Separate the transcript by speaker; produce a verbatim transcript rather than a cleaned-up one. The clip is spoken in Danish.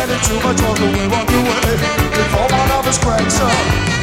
Speaker 1: get into my trouble, we walk away before one of us cracks up.